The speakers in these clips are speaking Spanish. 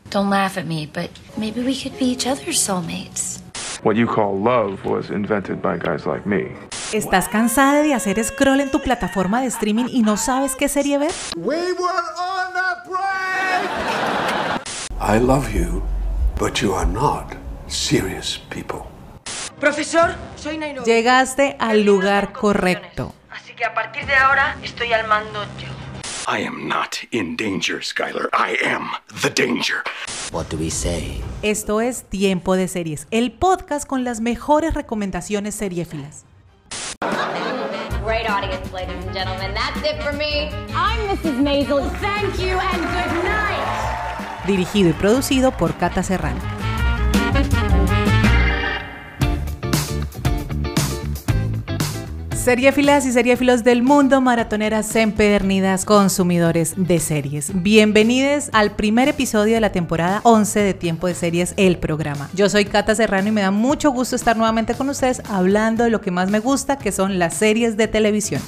Don't laugh at me, but maybe we could be each other's soulmates. What you call love was invented by guys like me. ¿Estás cansada de hacer scroll en tu plataforma de streaming y no sabes qué serie ver? We were on a break! I love you, but you are not serious people. Profesor, soy Nairobi. Llegaste al lugar correcto. Así que a partir de ahora estoy al mando yo. I am not in danger, Skylar. I am the danger. What do we say? Esto es Tiempo de Series, el podcast con las mejores recomendaciones seriéfilas. Great audience, ladies and gentlemen. That's it for me. I'm Mrs. Maisel. Thank you and good night. Dirigido y producido por Cata Serrano. Seriéfilas y seriéfilos del mundo, maratoneras empedernidas, consumidores de series. Bienvenidos al primer episodio de la temporada 11 de Tiempo de Series, el programa. Yo soy Cata Serrano y me da mucho gusto estar nuevamente con ustedes hablando de lo que más me gusta, que son las series de televisión.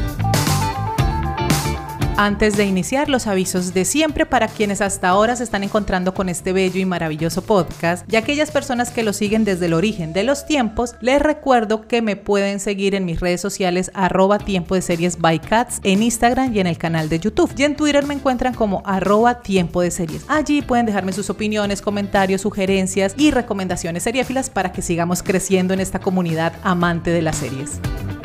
Antes de iniciar, los avisos de siempre para quienes hasta ahora se están encontrando con este bello y maravilloso podcast y aquellas personas que lo siguen desde el origen de los tiempos, les recuerdo que me pueden seguir en mis redes sociales @Tiempo de Series by Cats en Instagram y en el canal de YouTube. Y en Twitter me encuentran como @Tiempo de Series. Allí pueden dejarme sus opiniones, comentarios, sugerencias y recomendaciones seriéfilas para que sigamos creciendo en esta comunidad amante de las series.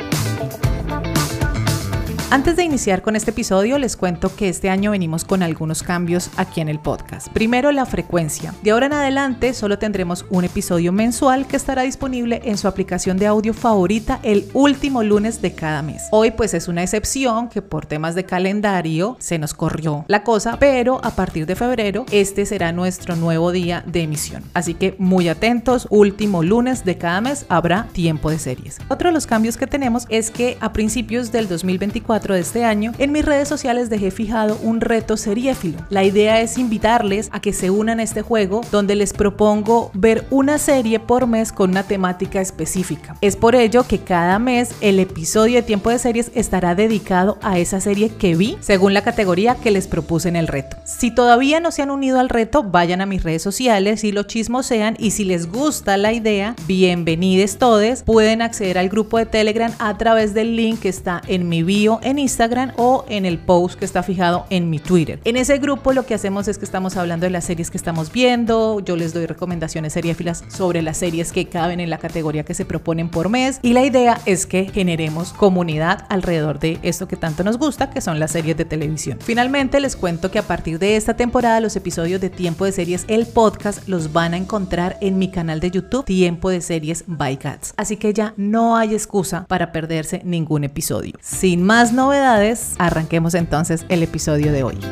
Antes de iniciar con este episodio, les cuento que este año venimos con algunos cambios aquí en el podcast. Primero, la frecuencia. De ahora en adelante solo tendremos un episodio mensual que estará disponible en su aplicación de audio favorita el último lunes de cada mes. Hoy pues es una excepción que por temas de calendario se nos corrió la cosa, pero a partir de febrero este será nuestro nuevo día de emisión. Así que muy atentos, último lunes de cada mes habrá Tiempo de Series. Otro de los cambios que tenemos es que a principios del 2024 de este año, en mis redes sociales dejé fijado un reto seriéfilo. La idea es invitarles a que se unan a este juego donde les propongo ver una serie por mes con una temática específica. Es por ello que cada mes el episodio de Tiempo de Series estará dedicado a esa serie que vi según la categoría que les propuse en el reto. Si todavía no se han unido al reto, vayan a mis redes sociales y lo chismosean, y si les gusta la idea, bienvenides todes, pueden acceder al grupo de Telegram a través del link que está en mi bio en Instagram o en el post que está fijado en mi Twitter. En ese grupo lo que hacemos es que estamos hablando de las series que estamos viendo, yo les doy recomendaciones seriéfilas sobre las series que caben en la categoría que se proponen por mes, y la idea es que generemos comunidad alrededor de esto que tanto nos gusta, que son las series de televisión. Finalmente les cuento que a partir de esta temporada los episodios de Tiempo de Series, el podcast, los van a encontrar en mi canal de YouTube Tiempo de Series by Cats. Así que ya no hay excusa para perderse ningún episodio. Sin más novedades, arranquemos entonces el episodio de hoy.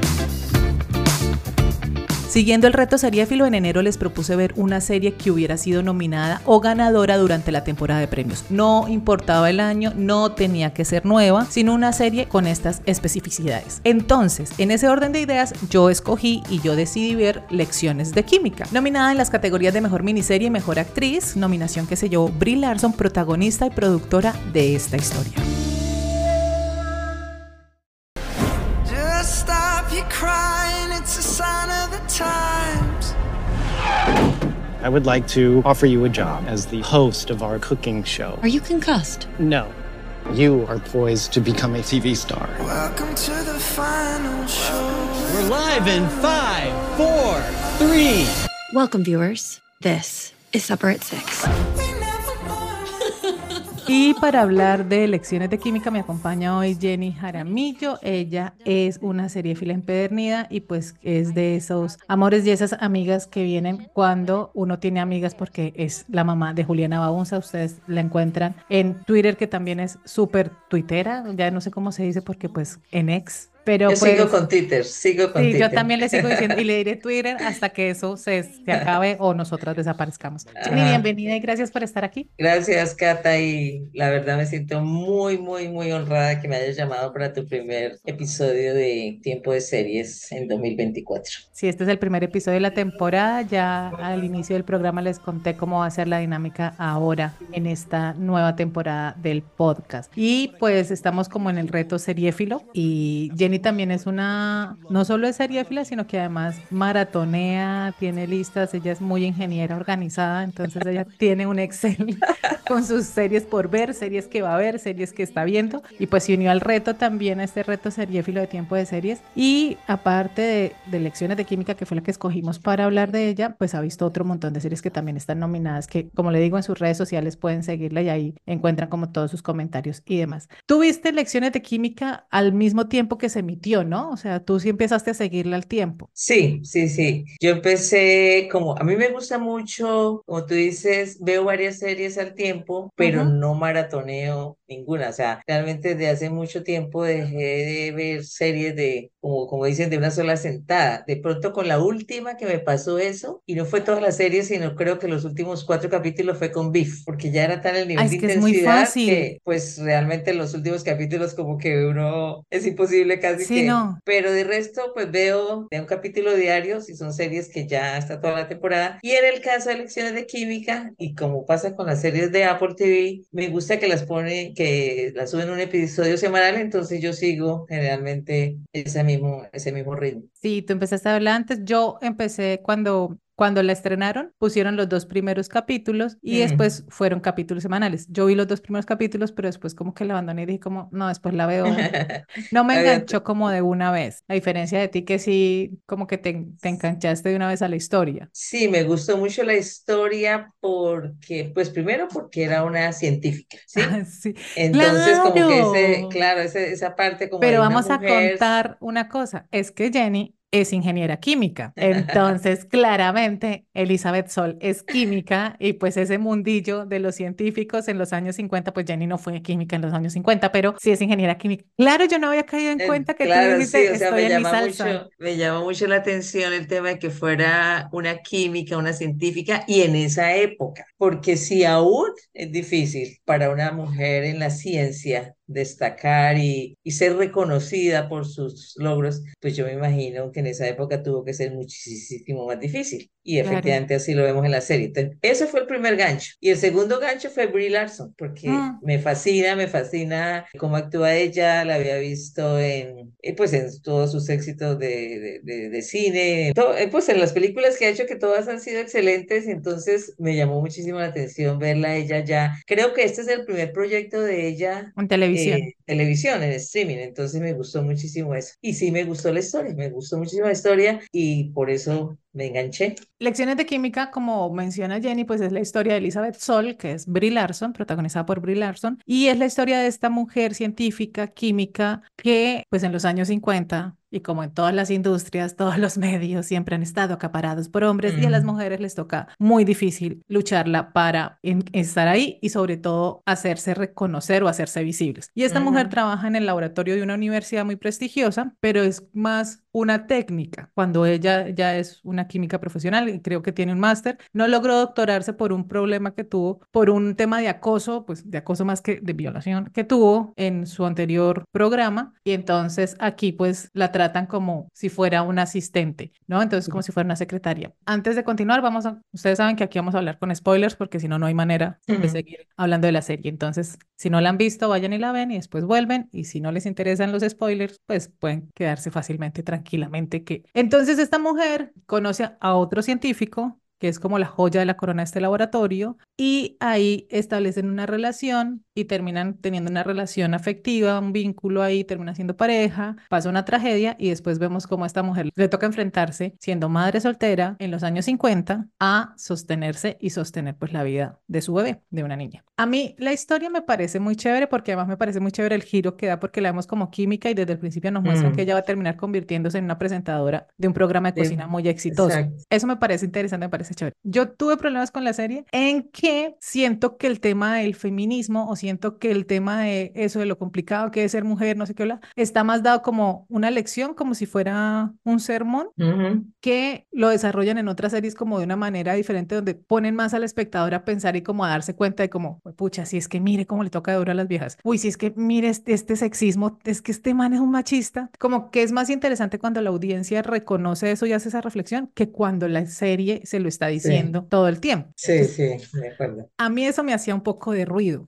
Siguiendo el reto seriéfilo, en enero les propuse ver una serie que hubiera sido nominada o ganadora durante la temporada de premios. No importaba el año, no tenía que ser nueva, sino una serie con estas especificidades. Entonces, en ese orden de ideas, yo escogí y yo decidí ver Lecciones de Química, nominada en las categorías de Mejor Miniserie y Mejor Actriz, nominación que se llevó Brie Larson, protagonista y productora de esta historia. I would like to offer you a job as the host of our cooking show. Are you concussed? No. You are poised to become a TV star. Welcome to the final show. We're live in 5, 4, 3. Welcome, viewers. This is Supper at 6. Y para hablar de Lecciones de Química me acompaña hoy Jenny Jaramillo. Ella es una seriéfila empedernida y pues es de esos amores y esas amigas que vienen cuando uno tiene amigas, porque es la mamá de Juliana Baunza. Ustedes la encuentran en Twitter, que también es súper tuitera, ya no sé cómo se dice porque pues en X. Pero yo pues, sigo con Twitter. Yo también le sigo diciendo y le diré Twitter hasta que eso se acabe o nosotras desaparezcamos. Jenny, bienvenida y gracias por estar aquí. Gracias, Cata, y la verdad me siento muy, muy, muy honrada que me hayas llamado para tu primer episodio de Tiempo de Series en 2024. Sí, este es el primer episodio de la temporada. Ya al inicio del programa les conté cómo va a ser la dinámica ahora en esta nueva temporada del podcast. Y pues estamos como en el reto seriéfilo y Jenny Jenny también es no solo es seriéfila, sino que además maratonea, tiene listas, ella es muy ingeniera organizada, entonces ella tiene un Excel con sus series por ver, series que va a ver, series que está viendo, y pues se unió al reto también, a este reto seriéfilo de tiempo de series, y aparte de lecciones de química, que fue la que escogimos para hablar de ella, pues ha visto otro montón de series que también están nominadas, que como le digo, en sus redes sociales pueden seguirla y ahí encuentran como todos sus comentarios y demás. Tú viste lecciones de química al mismo tiempo que se emitió, ¿no? O sea, tú sí empezaste a seguirla al tiempo. Sí, sí, sí. Yo empecé como, a mí me gusta mucho, como tú dices, veo varias series al tiempo, pero Ujú. no maratoneo ninguna. O sea, realmente desde hace mucho tiempo dejé de ver series como dicen, de una sola sentada. De pronto con la última que me pasó eso, y no fue toda la serie, sino creo que los últimos 4 capítulos fue con Beef, porque ya era tal el Ah, nivel de es que es muy intensidad fácil. que pues realmente los últimos capítulos como que uno es imposible casi Sí, que, no. pero de resto pues veo de un capítulo diario si son series que ya está toda la temporada. Y en el caso de lecciones de química, y como pasa con las series de Apple TV, me gusta que las suben un episodio semanal, entonces yo sigo generalmente ese mismo ritmo. Sí, tú empezaste a hablar antes. Yo empecé cuando la estrenaron, pusieron los 2 primeros capítulos y Mm. después fueron capítulos semanales. Yo vi los 2 primeros capítulos, pero después como que la abandoné y dije como, no, después la veo. No me Había enganchó como de una vez, a diferencia de ti que sí, como que te enganchaste de una vez a la historia. Sí, me gustó mucho la historia porque, pues primero porque era una científica, ¿sí? Sí, Entonces, como que claro. claro, esa parte como Pero de una vamos a mujer. contar una cosa, es que Jenny es ingeniera química, entonces claramente Elizabeth Sol es química y pues ese mundillo de los científicos en los años 50, pues Jenny no fue química en los años 50, pero sí es ingeniera química. Claro, yo no había caído en cuenta que tú Claro, sí, o dijiste, sea, estoy en mi salsa. me llama mucho la atención el tema de que fuera una química, una científica, y en esa época, porque si aún es difícil para una mujer en la ciencia destacar y ser reconocida por sus logros, pues yo me imagino que en esa época tuvo que ser muchísimo más difícil. Y Claro. efectivamente así lo vemos en la serie. Entonces, ese fue el primer gancho. Y el segundo gancho fue Brie Larson, porque Mm. me fascina cómo actúa ella. La había visto pues en todos sus éxitos de cine, pues en las películas que ha hecho, que todas han sido excelentes. Entonces me llamó muchísimo la atención verla a ella ya. Creo que este es el primer proyecto de ella En televisión. televisión, en streaming, entonces me gustó muchísimo eso. Y sí me gustó la historia, me gustó muchísimo la historia y por eso me enganché. Lecciones de química, como menciona Jenny, pues es la historia de Elizabeth Sol, que es Brie Larson, protagonizada por Brie Larson, y es la historia de esta mujer científica, química, que pues en los años 50, y como en todas las industrias, todos los medios siempre han estado acaparados por hombres y a las Mm, mujeres les toca muy difícil lucharla para estar ahí y sobre todo hacerse reconocer o hacerse visibles. Y esta mujer ujú, trabaja en el laboratorio de una universidad muy prestigiosa, pero es más una técnica, cuando ella ya es una química profesional y creo que tiene un máster. No logró doctorarse por un problema que tuvo, por un tema de acoso, pues de acoso más que de violación que tuvo en su anterior programa y entonces aquí pues la tratan como si fuera una asistente, ¿no? Entonces como si fuera una secretaria. Antes de continuar, ustedes saben que aquí vamos a hablar con spoilers porque si no, no hay manera de ujú. seguir hablando de la serie. Entonces, si no la han visto, vayan y la ven y después vuelven y si no les interesan los spoilers, pues pueden quedarse fácilmente, tranquilamente que... Entonces esta mujer conoce a otro científico que es como la joya de la corona de este laboratorio, y ahí establecen una relación y terminan teniendo una relación afectiva, un vínculo ahí, termina siendo pareja, pasa una tragedia y después vemos cómo a esta mujer le toca enfrentarse, siendo madre soltera en los años 50, a sostenerse y sostener pues la vida de su bebé, de una niña. A mí la historia me parece muy chévere porque además me parece muy chévere el giro que da porque la vemos como química y desde el principio nos muestran que Mm, ella va a terminar convirtiéndose en una presentadora de un programa de de- cocina muy exitoso. exacto. Eso me parece interesante, me parece chévere. Yo tuve problemas con la serie en que siento que el tema del feminismo o siento que el tema de eso, de lo complicado que es ser mujer, no sé qué, está más dado como una lección, como si fuera un sermón, Ujú. que lo desarrollan en otras series como de una manera diferente, donde ponen más al espectador a pensar y como a darse cuenta de como, pucha, si es que mire cómo le toca de duro a las viejas. Uy, si es que mire este sexismo, es que este man es un machista. Como que es más interesante cuando la audiencia reconoce eso y hace esa reflexión que cuando la serie se lo está Sí, diciendo todo el tiempo. sí, Entonces, sí, de acuerdo. a mí eso me hacía un poco de ruido, Mm,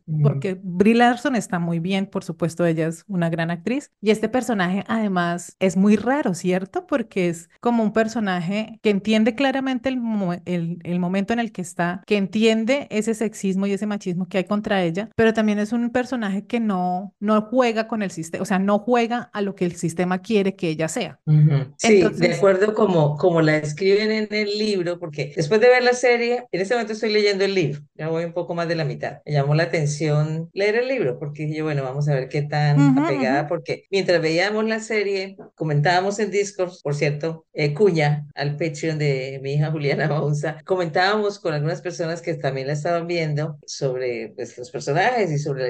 porque Brie Larson está muy bien, por supuesto, ella es una gran actriz. Y este personaje además es muy raro, ¿cierto? Porque es como un personaje que entiende claramente el momento en el que está, que entiende ese sexismo y ese machismo que hay contra ella, pero también es un personaje que no juega con el sistema, o sea, no juega a lo que el sistema quiere que ella sea. Sí, de Entonces, acuerdo como la describen en el libro, porque después de ver la serie, en este momento estoy leyendo el libro, ya voy un poco más de la mitad. Me llamó la atención leer el libro, porque dije, bueno, vamos a ver qué tan apegada, porque mientras veíamos la serie, comentábamos en Discord, por cierto, cuña al Patreon de mi hija Juliana Baunza, comentábamos con algunas personas que también la estaban viendo sobre pues, los personajes y sobre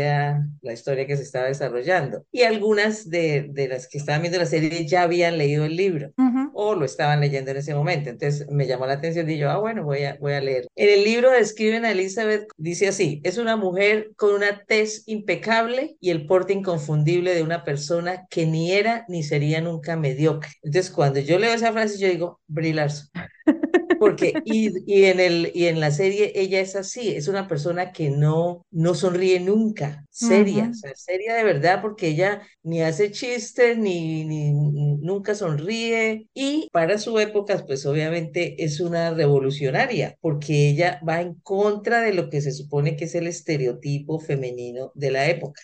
la historia que se estaba desarrollando. Y algunas de las que estaban viendo la serie ya habían leído el libro o lo estaban leyendo en ese momento. Entonces me llamó la atención y yo, bueno, voy a leer. En el libro describen a Elizabeth, dice así, es una mujer con una tez impecable y el porte inconfundible de una persona que ni era ni sería nunca mediocre. Entonces cuando yo leo esa frase yo digo, Brie Larson. Porque, y en la serie ella es así, es una persona que no sonríe nunca, seria, o sea, seria de verdad, porque ella ni hace chistes, ni nunca sonríe, y para su época, pues obviamente es una revolucionaria, porque ella va en contra de lo que se supone que es el estereotipo femenino de la época.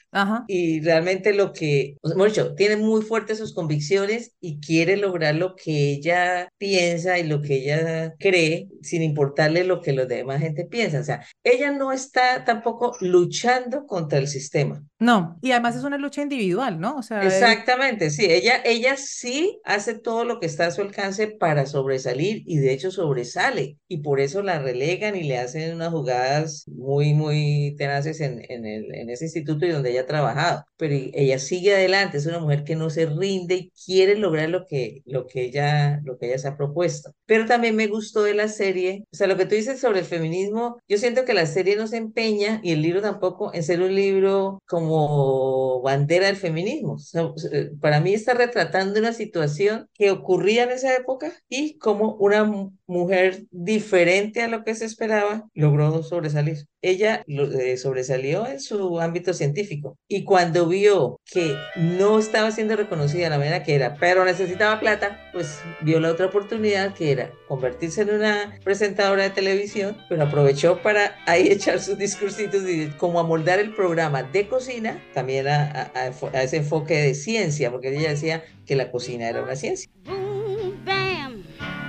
Y realmente hemos dicho, tiene muy fuertes sus convicciones y quiere lograr lo que ella piensa y lo que ella cree, sin importarle lo que los demás gente piensa. O sea, ella no está tampoco luchando contra el sistema. No, y además es una lucha individual, ¿no? O sea, exactamente, sí, ella sí hace todo lo que está a su alcance para sobresalir y de hecho sobresale y por eso la relegan y le hacen unas jugadas muy, muy tenaces en ese instituto y donde ella ha trabajado, pero ella sigue adelante, es una mujer que no se rinde y quiere lograr lo que ella se ha propuesto. Pero también me gustó de la serie, o sea, lo que tú dices sobre el feminismo, yo siento que la serie no se empeña y el libro tampoco en ser un libro como bandera del feminismo. O sea, para mí está retratando una situación que ocurría en esa época y como una mujer diferente a lo que se esperaba logró sobresalir. Ella sobresalió en su ámbito científico y cuando vio que no estaba siendo reconocida de la manera que era, pero necesitaba plata, pues vio la otra oportunidad que era convertirse en una presentadora de televisión, pero aprovechó para ahí echar sus discursitos y como amoldar el programa de cocina también a ese enfoque de ciencia, porque ella decía que la cocina era una ciencia. Boom, bam,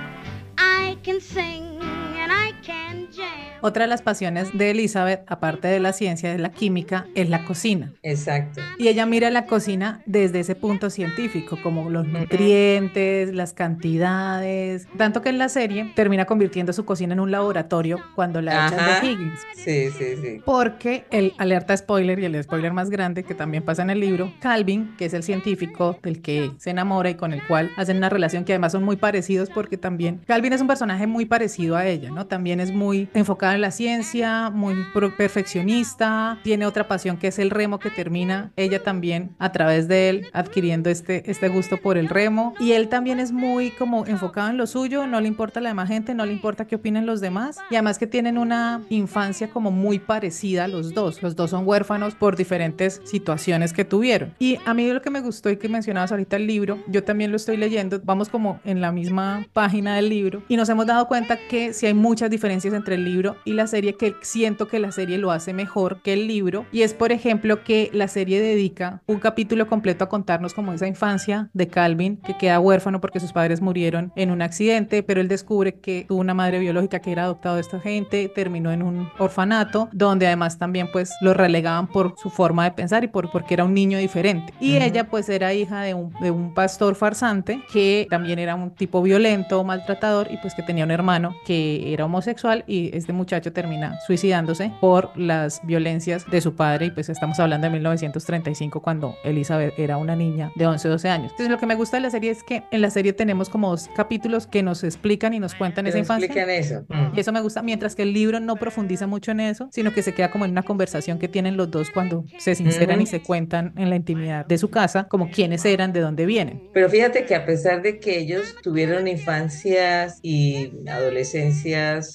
I can sing and I can jam. Otra de las pasiones de Elizabeth, aparte de la ciencia, de la química, es la cocina. Exacto. Y ella mira la cocina desde ese punto científico, como los nutrientes, las cantidades, tanto que en la serie termina convirtiendo su cocina en un laboratorio cuando la echan de Higgins. Sí. Porque alerta spoiler, y el spoiler más grande que también pasa en el libro, Calvin, que es el científico del que se enamora y con el cual hacen una relación que además son muy parecidos porque también Calvin es un personaje muy parecido a ella, ¿no? También es muy enfocado en la ciencia, muy perfeccionista, tiene otra pasión que es el remo, que termina ella también a través de él adquiriendo este gusto por el remo, y él también es muy como enfocado en lo suyo, no le importa la demás gente, no le importa qué opinen los demás, y además que tienen una infancia como muy parecida los dos son huérfanos por diferentes situaciones que tuvieron. Y a mí lo que me gustó y que mencionabas ahorita el libro, yo también lo estoy leyendo, vamos como en la misma página del libro y nos hemos dado cuenta que sí hay muchas diferencias entre el libro y la serie, que siento que la serie lo hace mejor que el libro, y es por ejemplo que la serie dedica un capítulo completo a contarnos como esa infancia de Calvin, que queda huérfano porque sus padres murieron en un accidente, pero él descubre que tuvo una madre biológica que era adoptado de esta gente, terminó en un orfanato donde además también pues lo relegaban por su forma de pensar y porque era un niño diferente, y ella pues era hija de un pastor farsante que también era un tipo violento, maltratador, y pues que tenía un hermano que era homosexual, y este muchacho termina suicidándose por las violencias de su padre, y pues estamos hablando de 1935 cuando Elizabeth era una niña de 11 o 12 años. Entonces lo que me gusta de la serie es que en la serie tenemos como 2 capítulos que nos explican y nos cuentan esa infancia. Eso. Y eso me gusta, mientras que el libro no profundiza mucho en eso, sino que se queda como en una conversación que tienen los dos cuando se sinceran y se cuentan en la intimidad de su casa, como quiénes eran, de dónde vienen. Pero fíjate que a pesar de que ellos tuvieron infancias y adolescencias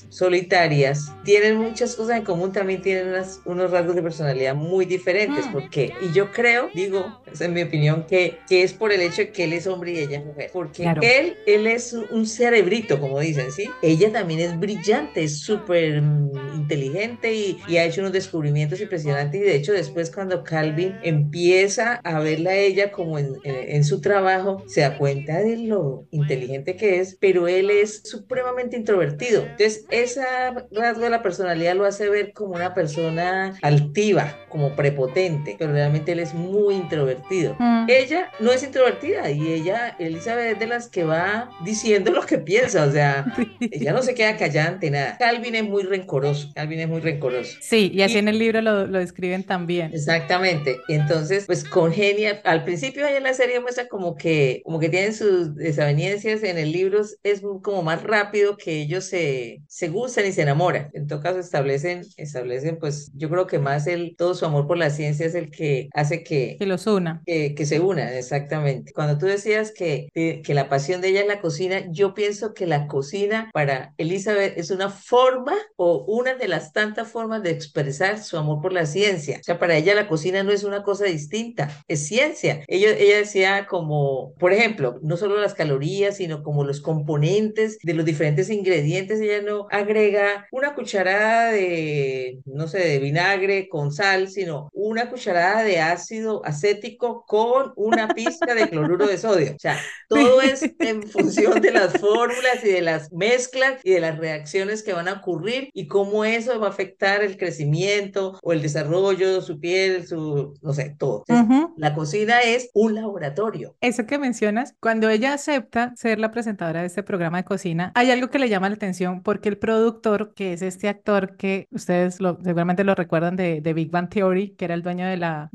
solitarias, tienen muchas cosas en común, también tienen unos rasgos de personalidad muy diferentes. ¿Por qué? Y yo creo, digo, esa es mi opinión, que es por el hecho de que él es hombre y ella es mujer. Porque Claro. él es un cerebrito, como dicen, ¿sí? Ella también es brillante, es súper inteligente y ha hecho unos descubrimientos impresionantes. Y de hecho, después cuando Calvin empieza a verla a ella como en su trabajo, se da cuenta de lo inteligente que es, pero él es supremamente introvertido. Entonces, ese rasgo de la personalidad lo hace ver como una persona altiva, como prepotente, pero realmente él es muy introvertido. Ella no es introvertida y Elizabeth, es de las que va diciendo lo que piensa, o sea, ella no se queda callada ante nada. Calvin es muy rencoroso, Calvin es muy rencororos. Sí, y así en el libro lo describen también. Exactamente. Y entonces, pues congenia. Al principio ahí en la serie muestra como que tienen sus desavenencias. En el libro es como más rápido que ellos se gustan y se enamoran. En todo caso, establecen, pues yo creo que más todo su amor por la ciencia es el que hace Que los una. que se unan, exactamente. Cuando tú decías que la pasión de ella es la cocina, yo pienso que la cocina para Elizabeth es una forma o una de las tantas formas de expresar su amor por la ciencia. O sea, para ella la cocina no es una cosa distinta, es ciencia. Ella decía como, por ejemplo, no solo las calorías, sino como los componentes de los diferentes ingredientes. Ella no agrega una cucharada de, no sé, de vinagre con sal, sino una cucharada de ácido acético con una pizca de cloruro de sodio. O sea, todo es en función de las fórmulas y de las mezclas y de las reacciones que van a ocurrir y cómo eso va a afectar el crecimiento o el desarrollo, su piel, no sé, todo. Entonces, la cocina es un laboratorio. Eso que mencionas, cuando ella acepta ser la presentadora de este programa de cocina, hay algo que le llama la atención porque el productor, que es este actor que ustedes seguramente lo recuerdan de Big Bang Theory, que era el dueño de la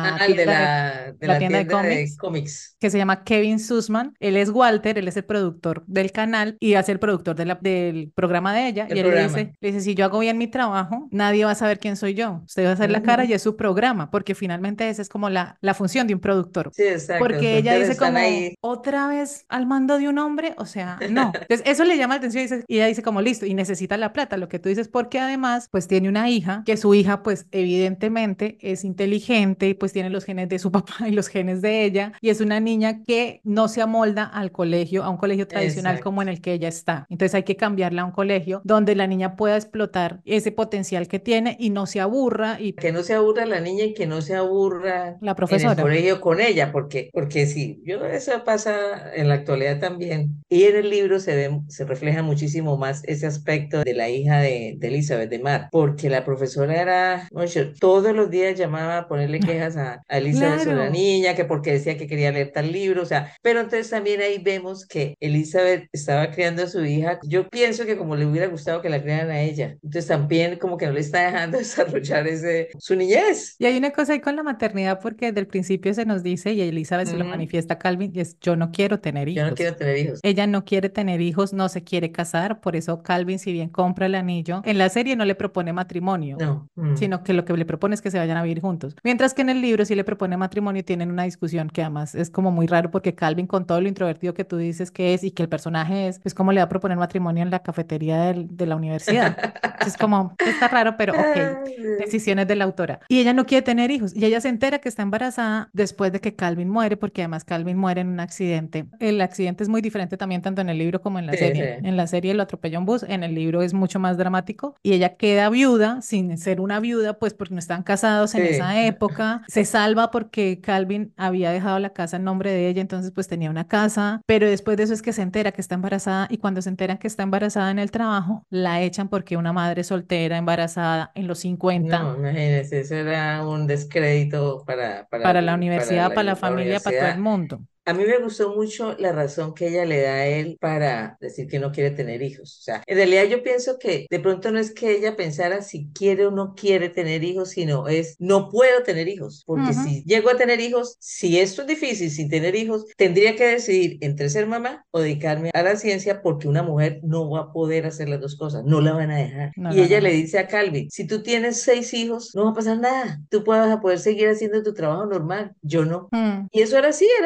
tienda de cómics, que se llama Kevin Sussman. Él es Walter, él es el productor del canal y hace el productor del programa de ella. Y él le dice, si yo hago bien mi trabajo, nadie va a saber quién soy yo. Usted va a hacer la cara y es su programa, porque finalmente esa es como la función de un productor. Sí, exacto. Porque ella dice como, otra vez al mando de un hombre, o sea, no. Entonces eso le llama la atención y ella dice como, listo, y necesita la plata, lo que tú dices, porque además, pues tiene una hija, que su hija, pues evidentemente es inteligente y pues tiene los genes de su papá y los genes de ella, y es una niña que no se amolda al colegio, a un colegio tradicional como en el que ella está. Entonces hay que cambiarla a un colegio donde la niña pueda explotar ese potencial que tiene y no se aburra. Y que no se aburra la niña y que no se aburra la profesora en el colegio con ella, porque sí, eso pasa en la actualidad también. Y en el libro se refleja muchísimo más ese aspecto de la hija de Elizabeth, de Matt, porque la profesora era, todos los días llamaba a ponerle quejas a Elizabeth sobre la niña, que porque decía que quería leer tal libro, o sea, pero entonces también ahí vemos que Elizabeth estaba criando a su hija, yo pienso que como le hubiera gustado que la criaran a ella, entonces también como que no le está dejando desarrollar su niñez. Y hay una cosa ahí con la maternidad, porque desde el principio se nos dice, y Elizabeth se lo manifiesta a Calvin, y es, yo no quiero tener hijos. Yo no quiero tener hijos. Ella no quiere tener hijos, no se quiere casar, por eso Calvin, si bien compra el anillo, en la serie no le propone matrimonio, sino que lo que le propone es que se vayan a vivir juntos. Mientras que en el libro sí le propone matrimonio y tienen una discusión que además es como muy raro, porque Calvin, con todo lo introvertido que tú dices que es y que el personaje es como le va a proponer matrimonio en la cafetería de la universidad. Es como, está raro, pero ok, decisiones de la autora. Y ella no quiere tener hijos, y ella se entera que está embarazada después de que Calvin muere, porque además Calvin muere en un accidente. El accidente es muy diferente también tanto en el libro como en la serie. En la serie lo atropella un bus, en el libro es mucho más dramático, y ella queda viuda, sin ser una viuda, pues porque no están casados en esa época. Se salva porque Calvin había dejado la casa en nombre de ella, entonces pues tenía una casa, pero después de eso es que se entera que está embarazada, y cuando se enteran que está embarazada en el trabajo, la echan porque una madre soltera embarazada en los 50. No, imagínense, eso era un descrédito para la universidad, para la familia, para todo el mundo. A mí me gustó mucho la razón que ella le da a él para decir que no quiere tener hijos. O sea, en realidad yo pienso que de pronto no es que ella pensara si quiere o no quiere tener hijos, sino es no puedo tener hijos. Porque si llego a tener hijos, si esto es difícil sin tener hijos, tendría que decidir entre ser mamá o dedicarme a la ciencia, porque una mujer no va a poder hacer las dos cosas, no la van a dejar. Y ella le dice a Calvin, si tú tienes 6 hijos, no va a pasar nada. Tú vas a poder seguir haciendo tu trabajo normal, yo no. Y eso era así, era una realidad.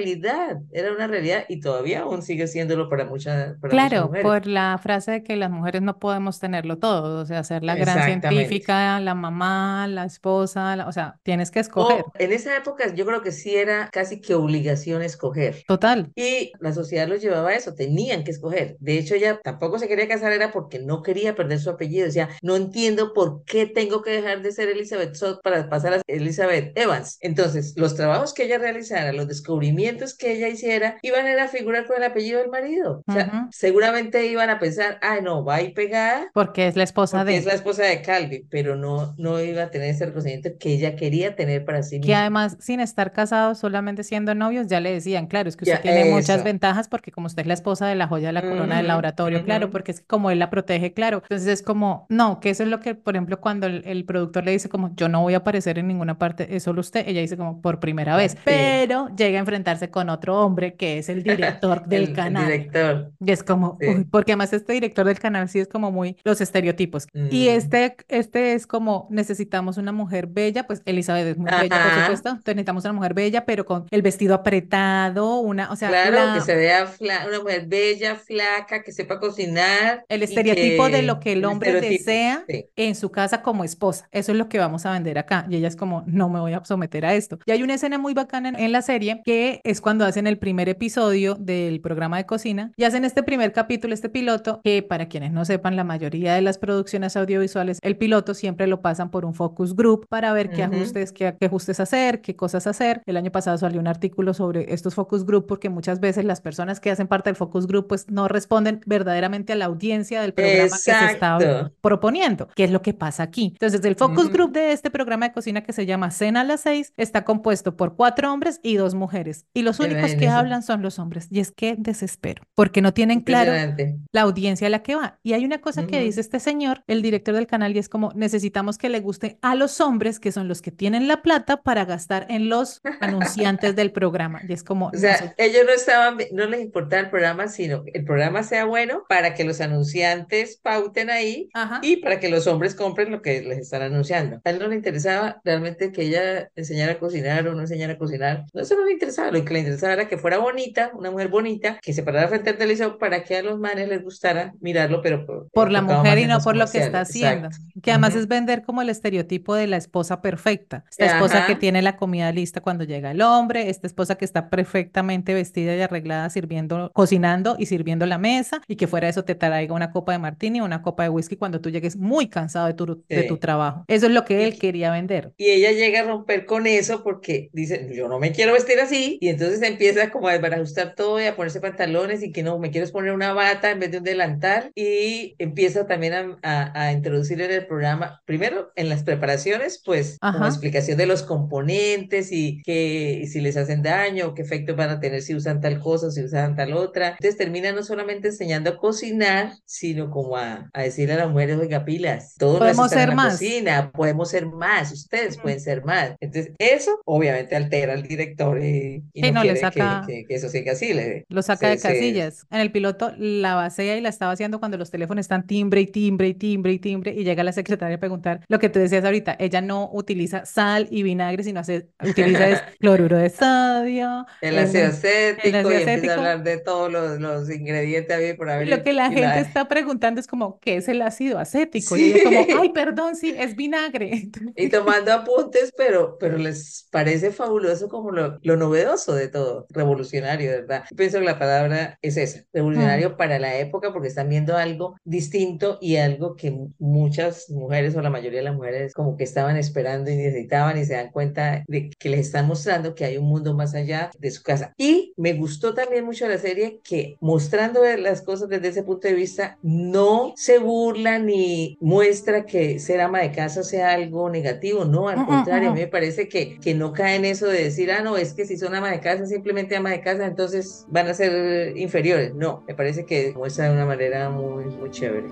era una realidad y todavía aún sigue siéndolo para muchas Claro, mujeres. por la frase de que las mujeres no podemos tenerlo todo, o sea, ser la gran Exactamente. científica, la mamá, la esposa, o sea, tienes que escoger. En esa época yo creo que sí era casi que obligación escoger. Total. Y la sociedad los llevaba a eso, tenían que escoger. De hecho, ella tampoco se quería casar, era porque no quería perder su apellido. Decía, no entiendo por qué tengo que dejar de ser Elizabeth Sott para pasar a Elizabeth Evans. Entonces, los trabajos que ella realizara, los descubrimientos que ella hiciera, iban a ir a figurar con el apellido del marido. O sea, seguramente iban a pensar, ah, no, va ahí pegada. Porque es la esposa Porque de. es la esposa de Calvin, pero no iba a tener ese reconocimiento que ella quería tener para sí Que misma. además, sin estar casados, solamente siendo novios, ya le decían, claro, es que usted Ya, tiene muchas eso. ventajas porque como usted es la esposa de la joya de la corona del laboratorio, claro, porque es que como él la protege, claro. Entonces es como, no, que eso es lo que, por ejemplo, cuando el productor le dice como, yo no voy a aparecer en ninguna parte, es solo usted, ella dice como, por primera vez, Sí. pero llega a enfrentarse con otro hombre que es el director del El canal. director. Y es como, Sí. uy, porque además este director del canal sí es como muy los estereotipos. Y este es como, necesitamos una mujer bella, pues Elizabeth es muy bella, por Ajá. supuesto, entonces necesitamos una mujer bella, pero con el vestido apretado, o sea, Claro, que se vea una mujer bella, flaca, que sepa cocinar el y estereotipo de que lo que el hombre estereotipo. desea Sí. en su casa como esposa. Eso es lo que vamos a vender acá. Y ella es como, no me voy a someter a esto. Y hay una escena muy bacana en la serie que es cuando hacen el primer episodio del programa de cocina y hacen este primer capítulo, este piloto, que para quienes no sepan, la mayoría de las producciones audiovisuales, el piloto siempre lo pasan por un focus group para ver qué ajustes hacer, qué cosas hacer. El año pasado salió un artículo sobre estos focus group porque muchas veces las personas que hacen parte del focus group pues no responden verdaderamente a la audiencia del programa que se está Exacto. proponiendo, que es lo que pasa aquí. Entonces, el focus group de este programa de cocina que se llama Cena a las 6 está compuesto por 4 hombres y 2 mujeres. Y los únicos que Imagínese. hablan son los hombres. Y es que desespero, porque no tienen claro Impresionante. la audiencia a la que va. Y hay una cosa que dice este señor, el director del canal, y es como necesitamos que le guste a los hombres, que son los que tienen la plata para gastar en los anunciantes del programa. Y es como, O no sea, sé. ellos no les importa el programa, sino que el programa sea bueno para que los anunciantes pauten ahí y para que los hombres compren lo que les están anunciando. A él no le interesaba realmente que ella enseñara a cocinar o no enseñara a cocinar. No, eso no le interesaba. Lo que le interesaba era que fuera bonita, una mujer bonita, que se parara frente al televisor para que a los manes les gustara mirarlo, pero Por la enfocado mujer más y en no los por lo que está comerciales. haciendo, Exacto. que además es vender como el estereotipo de la esposa perfecta, esta esposa que Ajá. tiene la comida lista cuando llega el hombre, esta esposa que está perfectamente vestida y arreglada sirviendo, cocinando y sirviendo la mesa y que fuera de eso te traiga una copa de martini o una copa de whisky cuando tú llegues muy cansado de tu Sí. trabajo. Eso es lo que él quería vender. Y ella llega a romper con eso porque dice, yo no me quiero vestir así, y entonces empieza como a desbarajustar todo y a ponerse pantalones y que no, me quiero poner una bata en vez de un delantal, y empieza también a introducir en el programa, primero en las preparaciones, pues como Ajá. explicación de los componentes y que si les hacen daño, qué efectos van a tener si usan tal cosa, si usan tal otra. Entonces termina no solamente enseñando a cocinar, sino como a decirle a las mujeres, oiga, pilas, todo no es Podemos estar en ser la más. cocina, podemos ser más, ustedes pueden ser más. Entonces, eso obviamente altera al director y Sí, no no, le quiere saca, que eso siga así. lo saca de casillas. En el piloto la vacía y la estaba haciendo cuando los teléfonos están timbre y timbre y timbre y timbre y llega la secretaria a preguntar lo que tú decías ahorita. Ella no utiliza sal y vinagre, sino utiliza es cloruro de sodio, El ácido el acético ácido y empieza a acético. hablar de todos los ingredientes a por Y haber lo que la y gente la... está preguntando es como, ¿qué es el ácido acético? Y ella como, ay, Sí. perdón, sí, es vinagre. Y tomando apuntes, pero les parece fabuloso como lo novedoso de todo, revolucionario, ¿verdad? Yo pienso que la palabra es esa, revolucionario para la época, porque están viendo algo distinto y algo que muchas mujeres o la mayoría de las mujeres como que estaban esperando y necesitaban y se dan cuenta de que les están mostrando que hay un mundo más allá de su casa. Y me gustó también mucho la serie que mostrando las cosas desde ese punto de vista, no se burla ni muestra que ser ama de casa sea algo negativo, no, al contrario, a mí me parece que no cae en eso de decir, ah, no, es que si son ama de casa, simplemente ama de casa, entonces van a ser inferiores. No, me parece que muestra de una manera muy, muy chévere.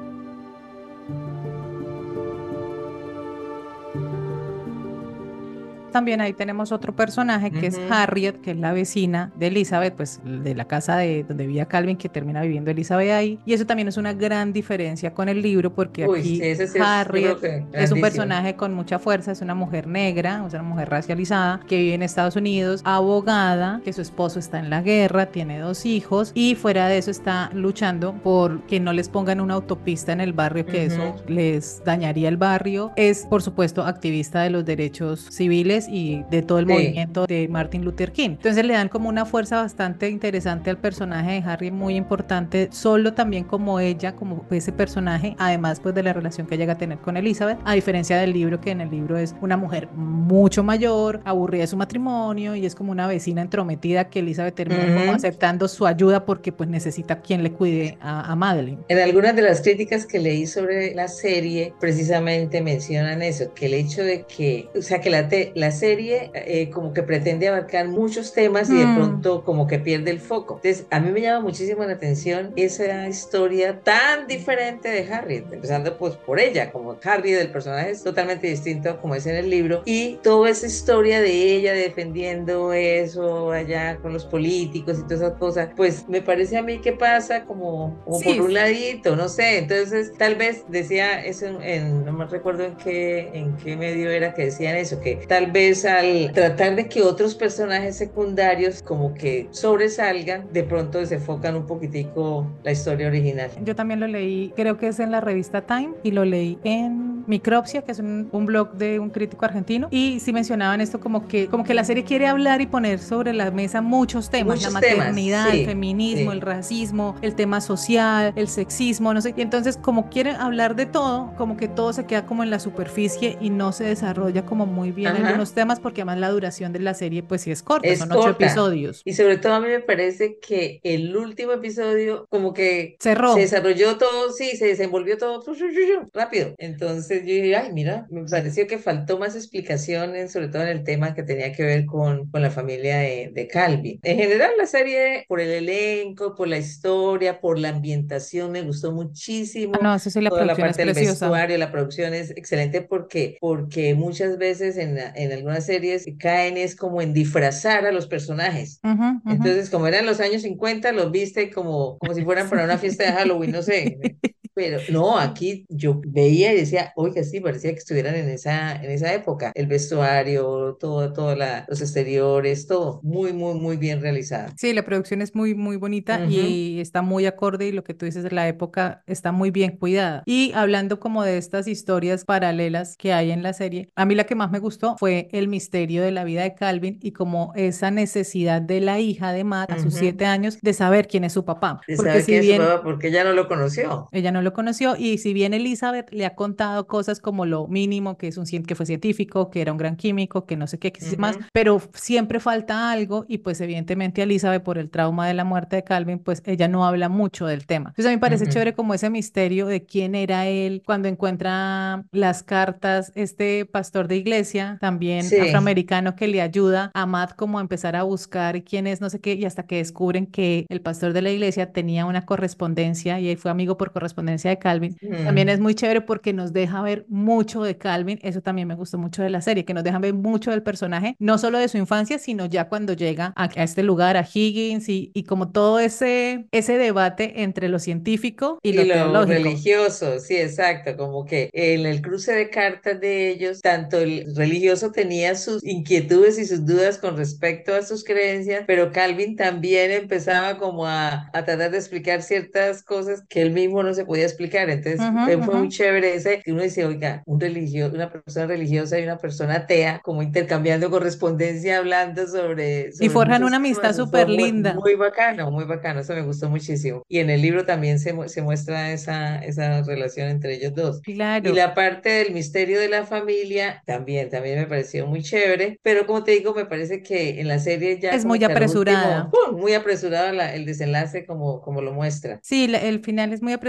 también ahí tenemos otro personaje que es Harriet, que es la vecina de Elizabeth, pues de la casa de donde vivía Calvin, que termina viviendo Elizabeth ahí. Y eso también es una gran diferencia con el libro, porque aquí Sí, ese sí Harriet es un grandísimo. personaje con mucha fuerza, es una mujer negra, o sea, una mujer racializada que vive en Estados Unidos, abogada, que su esposo está en la guerra, tiene 2 hijos y fuera de eso está luchando por que no les pongan una autopista en el barrio, que eso les dañaría el barrio. Es, por supuesto, activista de los derechos civiles y de todo el movimiento de Martin Luther King. Entonces le dan como una fuerza bastante interesante al personaje de Harry, muy importante, solo también como ella, como ese personaje, además pues de la relación que llega a tener con Elizabeth, a diferencia del libro, que en el libro es una mujer mucho mayor, aburrida de su matrimonio y es como una vecina entrometida que Elizabeth termina como aceptando su ayuda porque pues necesita quien le cuide a Madeleine. En algunas de las críticas que leí sobre la serie, precisamente mencionan eso, que el hecho de que, o sea, que la serie como que pretende abarcar muchos temas y de pronto como que pierde el foco. Entonces, a mí me llama muchísimo la atención esa historia tan diferente de Harriet, empezando pues por ella, como Harriet, el personaje es totalmente distinto como es en el libro, y toda esa historia de ella defendiendo eso allá con los políticos y todas esas cosas, pues me parece a mí que pasa como por un ladito, no sé. Entonces tal vez decía eso no me recuerdo en qué medio era que decían eso, que tal vez al tratar de que otros personajes secundarios como que sobresalgan, de pronto desenfocan un poquitico la historia original. Yo también lo leí, creo que es en la revista Time, y lo leí en Micropsia, que es un blog de un crítico argentino, y sí mencionaban esto como que la serie quiere hablar y poner sobre la mesa muchos temas, la maternidad, el feminismo, el racismo, el tema social, el sexismo, no sé, y entonces como quieren hablar de todo, como que todo se queda como en la superficie y no se desarrolla como muy bien algunos temas, porque además la duración de la serie pues sí es corta, son 8 episodios. Y sobre todo a mí me parece que el último episodio como que cerró, se desarrolló todo, sí, se desenvolvió todo rápido. Entonces yo dije, ay, mira, me pareció que faltó más explicaciones, sobre todo en el tema que tenía que ver con la familia de Calvin. En general la serie, por el elenco, por la historia, por la ambientación, me gustó muchísimo. No, eso sí, la toda la producción parte es del preciosa. vestuario, la producción es excelente porque muchas veces en algunas series caen es como en disfrazar a los personajes. Entonces, como eran los años 50, los viste como si fueran para una fiesta de Halloween, no sé. Pero no, aquí yo veía y decía, oiga, sí, parecía que estuvieran en esa época. El vestuario, los exteriores, todo muy, muy, muy bien realizado. Sí, la producción es muy, muy bonita y está muy acorde, y lo que tú dices de la época está muy bien cuidada. Y hablando como de estas historias paralelas que hay en la serie, a mí la que más me gustó fue el misterio de la vida de Calvin y como esa necesidad de la hija de Matt a sus 7 años de saber quién es su papá. De Porque saber si quién es bien su papá, porque ella no lo conoció. ella no lo conoció, y si bien Elizabeth le ha contado cosas como lo mínimo, que que fue científico, que era un gran químico, que no sé qué, que sí más, pero siempre falta algo, y pues evidentemente Elizabeth, por el trauma de la muerte de Calvin, pues ella no habla mucho del tema. Entonces a mí me parece chévere como ese misterio de quién era él, cuando encuentra las cartas, este pastor de iglesia, también afroamericano, que le ayuda a Matt como a empezar a buscar quién es, no sé qué, y hasta que descubren que el pastor de la iglesia tenía una correspondencia y él fue amigo por correspondencia de Calvin. También es muy chévere porque nos deja ver mucho de Calvin. Eso también me gustó mucho de la serie, que nos dejan ver mucho del personaje, no solo de su infancia, sino ya cuando llega a este lugar, a Higgins, y como todo ese debate entre lo científico y lo teológico. Religioso, sí, exacto, como que en el cruce de cartas de ellos, tanto el religioso tenía sus inquietudes y sus dudas con respecto a sus creencias, pero Calvin también empezaba como a tratar de explicar ciertas cosas que él mismo no se podía explicar. Entonces fue muy chévere ese, que uno dice, oiga, una persona religiosa y una persona atea, como intercambiando correspondencia, hablando sobre y forjan una amistad súper linda. Muy bacano, eso me gustó muchísimo. Y en el libro también se muestra esa relación entre ellos dos. Claro. Y la parte del misterio de la familia también me pareció muy chévere, pero como te digo, me parece que en la serie ya es muy apresurada. Muy apresurado el desenlace como lo muestra. Sí, el final es muy apresurado, y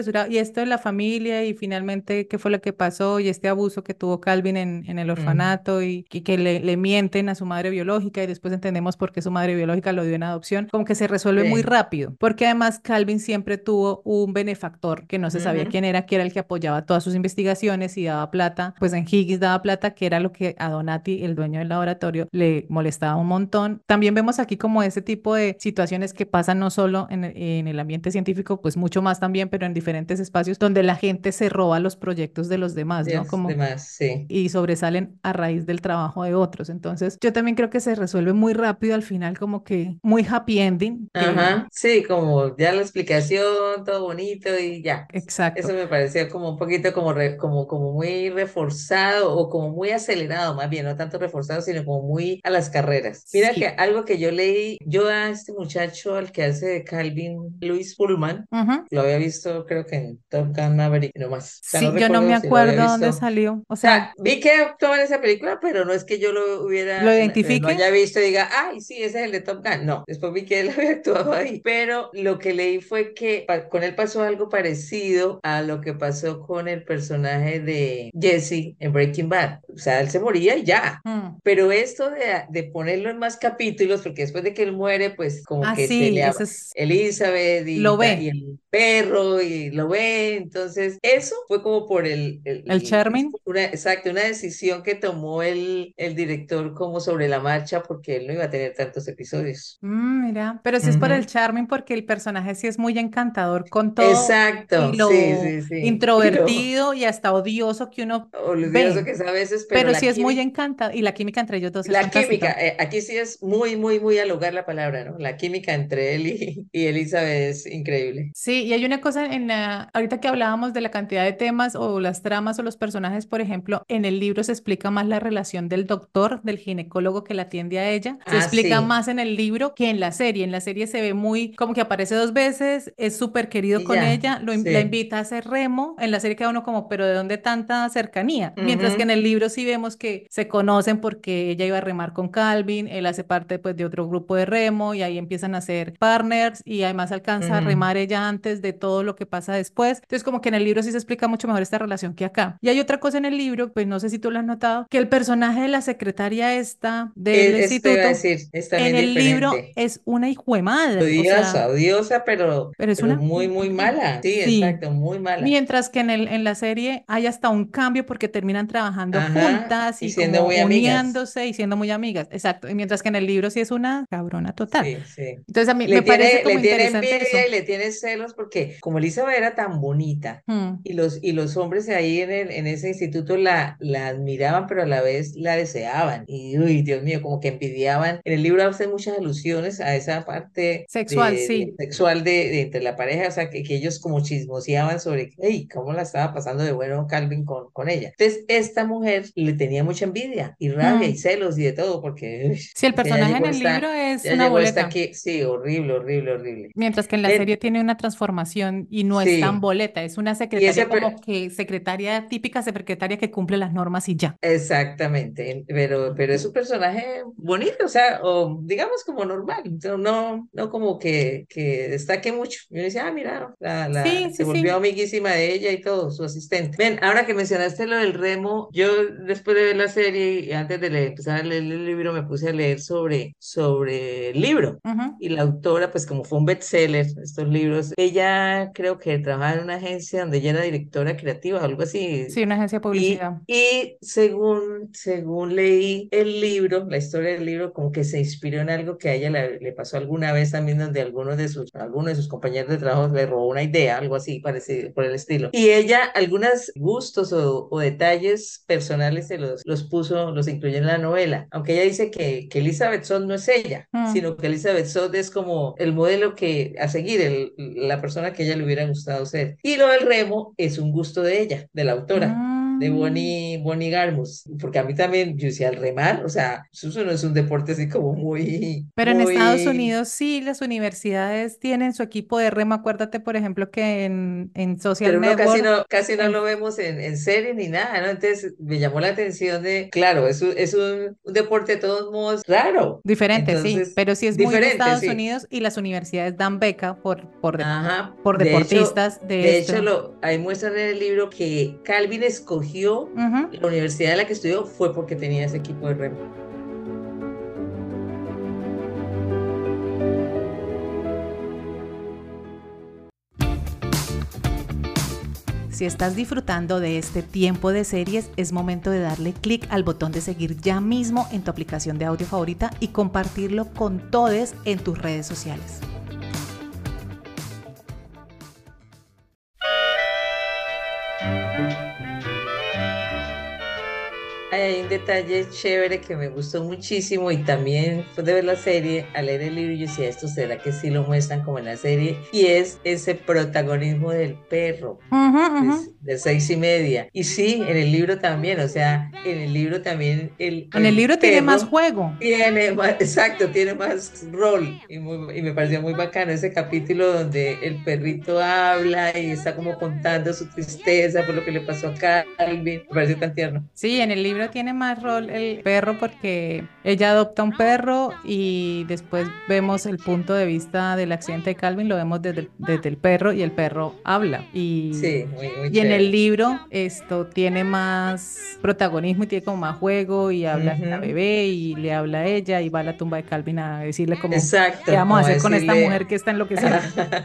esto de la familia y finalmente qué fue lo que pasó y este abuso que tuvo Calvin en el orfanato y que le mienten a su madre biológica y después entendemos por qué su madre biológica lo dio en adopción, como que se resuelve muy rápido, porque además Calvin siempre tuvo un benefactor que no se sabía quién era, que era el que apoyaba todas sus investigaciones y daba plata, pues en Higgins daba plata, que era lo que a Donati, el dueño del laboratorio, le molestaba un montón. También vemos aquí como ese tipo de situaciones que pasan no solo en el ambiente científico, pues mucho más también, pero en diferentes espacios donde la gente se roba los proyectos de los demás, ¿no? Como sí. y sobresalen a raíz del trabajo de otros. Entonces, yo también creo que se resuelve muy rápido al final, como que muy happy ending. Ajá, sí, como ya la explicación, todo bonito y ya. Exacto. Eso me pareció como un poquito como muy reforzado o como muy acelerado, más bien, no tanto reforzado, sino como muy a las carreras. Mira Sí. que algo que yo leí, yo a este muchacho, al que hace de Calvin, Luis Pullman, lo había visto creo que en Top Gun Maverick, no más. O sea, Sí, no yo no me recuerdo si lo había acuerdo dónde visto. salió. O O sea, sea, vi que actuaba en esa película, pero no es que yo lo ¿lo hubiera, no identifique? haya visto y diga, ay, sí, ese es el de Top Gun. No, después vi que él había actuado ahí. Pero lo que leí fue que con él pasó algo parecido a lo que pasó con el personaje de Jesse en Breaking Bad. O sea, él se moría y ya. Pero esto de ponerlo en más capítulos, porque después de que él muere, pues como que se sí, le eso es, Elizabeth lo y ve. el perro y lo ve. Entonces, eso fue como por El Charming. exacto, una decisión que tomó el director como sobre la marcha, porque él no iba a tener tantos episodios. Mira, pero sí es por el charming porque el personaje sí es muy encantador con todo y Exacto, sí, lo sí, sí. Y lo introvertido y hasta odioso que uno odioso ve, que es a veces, pero pero la sí es muy química. encantador y la química entre ellos dos es La química, fantástica. aquí sí es muy, muy, muy al lugar la palabra, ¿no? La química entre él y Elizabeth es increíble. Sí, y hay una cosa ahorita que hablábamos de la cantidad de temas o las tramas o los personajes, por ejemplo, en el libro se explica más la relación del doctor, del ginecólogo que la atiende a ella. Se Ah, explica sí, más en el libro que en la serie. En la serie se ve muy como que aparece 2 veces, es súper querido y con ya, ella, la sí. invita a hacer remo. En la serie queda uno como, pero ¿de dónde tanta cercanía? Mientras que en Ujú, el libro sí vemos que se conocen porque ella iba a remar con Calvin, él hace parte pues de otro grupo de remo y ahí empiezan a ser partners y además alcanza a ujú. remar ella antes de todo lo que pasa después. Entonces como que en el libro sí se explica mucho mejor esta relación que acá. Y hay otra cosa en el libro, pues no sé si tú lo has notado, que el personaje de la secretaria esta del Eso te iba a instituto decir, es en también el libro diferente. es una hijuemadre, o Odiosa, sea, odiosa, pero es pero una muy, muy puta. mala. Sí, Sí. exacto, muy mala. Mientras que en la serie hay hasta un cambio porque terminan trabajando Ajá, juntas y y siendo como muy amigas. uniéndose y siendo muy amigas. Exacto. Y mientras que en el libro sí es una cabrona total. Sí, sí. Entonces a mí me parece Le como tiene interesante envidia eso. y le tiene celos porque como Elizabeth era tan bonita Mm. y los hombres ahí en ese instituto la admiraban, pero a la vez la deseaban. Y, uy, Dios mío, como que envidiaban. En el libro hacen muchas alusiones a esa parte Sexual, de sí. sexual de entre la pareja, o sea, que ellos como chismoseaban sobre, hey, cómo la estaba pasando de bueno Calvin con ella. Entonces, esta mujer le tenía mucha envidia y rabia y Mm. celos y de todo, porque uy, Sí, el es que ya personaje en llegó el libro es ya una llegó hasta boleta. aquí. Sí, horrible, horrible, horrible. Mientras que en la serie Ven, tiene una transformación y no es tan sí, boleta, es una y secretaria como que secretaria típica secretaria que cumple las normas y ya. exactamente, pero es un personaje bonito, o sea, o digamos como normal, no como que destaque mucho. Y uno dice, ah, mira, Sí, se sí, volvió sí. amiguísima de ella y todo, su asistente. Ven, ahora que mencionaste lo del remo, yo después de ver la serie y antes de empezar a leer el libro, me puse a leer sobre el libro. Ujú. Y la autora, pues como fue un bestseller, estos libros, ella creo que trabajaba en una agencia donde ella era directora creativa o algo así. Sí, una agencia de publicidad. Y según leí el libro, la historia del libro, como que se inspiró en algo que a ella le pasó alguna vez también, donde alguno de sus compañeros de trabajo le robó una idea, algo así parecido, por el estilo. Y ella, algunos gustos o detalles personales los incluyó en la novela, aunque ella dice que Elizabeth Sod no es ella, Mm. sino que Elizabeth Sod es como el modelo a seguir, la persona que a ella le hubiera gustado ser. Y lo del remo es un gusto de ella, de la autora. de Bonnie Garmus, porque a mí también, yo decía, el remar, o sea, eso no es un deporte así como muy, Pero en Estados muy, Unidos sí, las universidades tienen su equipo de remo. Acuérdate, por ejemplo, que en Social pero uno Network, casi no en lo vemos en serie ni nada, ¿no? Entonces me llamó la atención de, claro, es un deporte de todos modos raro, diferente, sí, entonces, pero sí es muy de diferente, Estados sí. Unidos y las universidades dan beca Ajá, por deportistas de esto. ahí muestran en el libro que Calvin escogió Ujú. la universidad en la que estudió fue porque tenía ese equipo de remo. Si estás disfrutando de este tiempo de series, es momento de darle clic al botón de seguir ya mismo en tu aplicación de audio favorita y compartirlo con todos en tus redes sociales. Hay un detalle chévere que me gustó muchísimo y también después de ver la serie, al leer el libro yo decía, esto será que sí lo muestran como en la serie, y es ese protagonismo del perro, de 6:30. Y sí, en el libro también, o sea, en el libro también En el el libro tiene más perro juego. tiene más, exacto, tiene más rol y me pareció muy bacano ese capítulo donde el perrito habla y está como contando su tristeza por lo que le pasó a Calvin, me pareció tan tierno. Sí, en el libro tiene más rol el perro porque ella adopta un perro y después vemos el punto de vista del accidente de Calvin, lo vemos desde el perro y el perro habla. Sí, muy Y en chévere. el libro esto tiene más protagonismo y tiene como más juego y habla a la Ujú. bebé y le habla a ella y va a la tumba de Calvin a decirle como Exacto, qué vamos a como hacer con esta decirle, mujer que está enloquecida.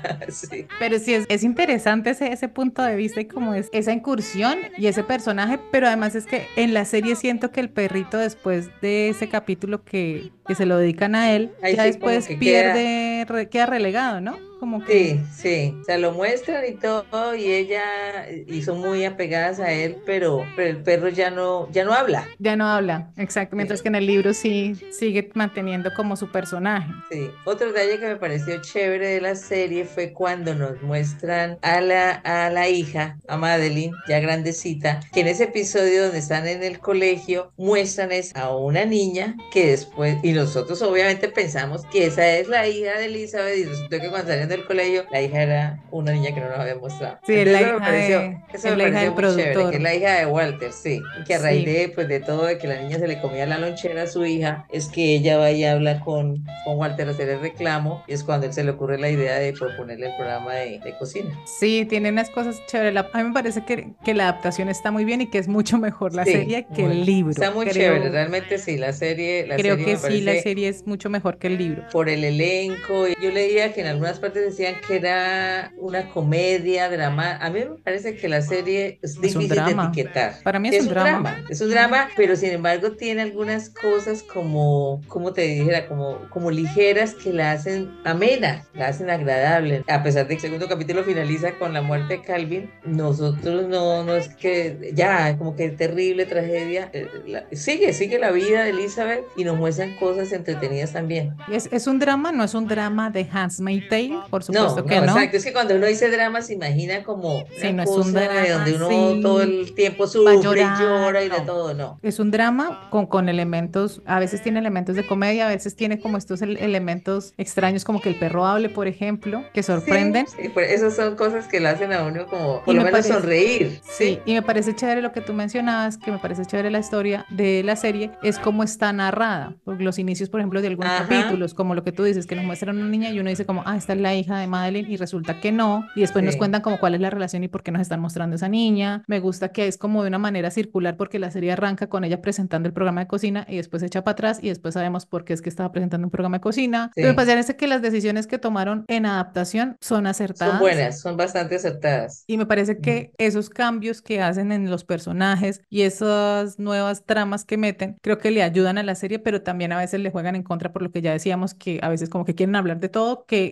sí. Pero sí es interesante ese punto de vista y como es esa incursión y ese personaje, pero además es que en la serie siento que el perrito después de ese capítulo que se lo dedican a él, Ahí ya sí como después que queda, queda relegado, ¿no? Como que sí, o sea, lo muestran y todo, y ella, y son muy apegadas a él, pero el perro ya no habla. ya no habla, exacto, mientras Sí. que en el libro sí sigue manteniendo como su personaje. Sí, otro detalle que me pareció chévere de la serie fue cuando nos muestran a la hija, a Madeline, ya grandecita, que en ese episodio donde están en el colegio, muestran es a una niña que después, y nosotros obviamente pensamos que esa es la hija de Elizabeth, y resultó que cuando salieron del colegio, la hija era una niña que no nos habían mostrado. Sí, Entonces eso es me la hija pareció del muy chévere, que es productor. la hija de Walter, sí, y que a raíz Sí. de, pues, de todo, de que la niña se le comía la lonchera a su hija, es que ella va y habla con Walter a hacer el reclamo, y es cuando él se le ocurre la idea de proponerle el programa de cocina. Sí, tiene unas cosas chéveres. A mí me parece que la adaptación está muy bien y que es mucho mejor la Sí, serie que el libro. está muy chévere, realmente sí, la Creo serie que me sí, la parece serie es mucho mejor que el libro. por el elenco. Yo leía que en algunas partes decían que era una comedia, drama. A mí me parece que la serie es Es un difícil de drama. etiquetar. Para mí es un drama. Es un drama, pero sin embargo tiene algunas cosas como te dijera, como ligeras que la hacen amena, la hacen agradable. A pesar de que el segundo capítulo finaliza con la muerte de Calvin, nosotros no es que ya, como que terrible tragedia. Sigue la vida de Elizabeth y nos muestran cosas entretenidas también. Es un drama, no es un drama de Handmaid's Tale, por supuesto que no. Exacto. Es que cuando uno dice drama se imagina como Sí, una no es un cosa de drama donde uno todo así, el tiempo va a sufre y llorar, llora y de no. todo, no. Es un drama con elementos, a veces tiene elementos de comedia, a veces tiene como estos elementos extraños, como que el perro hable, por ejemplo, que sorprenden. Sí, pues esas son cosas que le hacen a uno como por Y lo me menos parece- sonreír. Sí, y me parece chévere lo que tú mencionabas, que me parece chévere la historia de la serie, es cómo está narrada, porque los inicios, por ejemplo, de algunos Ajá. capítulos, como lo que tú dices, que nos muestran una niña y uno dice como, esta es la hija de Madeline, y resulta que no, y después nos Sí. cuentan como cuál es la relación y por qué nos están mostrando esa niña. Me gusta que es como de una manera circular, porque la serie arranca con ella presentando el programa de cocina y después se echa para atrás y después sabemos por qué es que estaba presentando un programa de cocina. Sí. Pero me parece que las decisiones que tomaron en adaptación son acertadas. Son buenas, son bastante acertadas. Y me parece que esos cambios que hacen en los personajes y esas nuevas tramas que meten, creo que le ayudan a la serie, pero también a veces le juegan en contra por lo que ya decíamos, que a veces como que quieren hablar de todo, que se pierde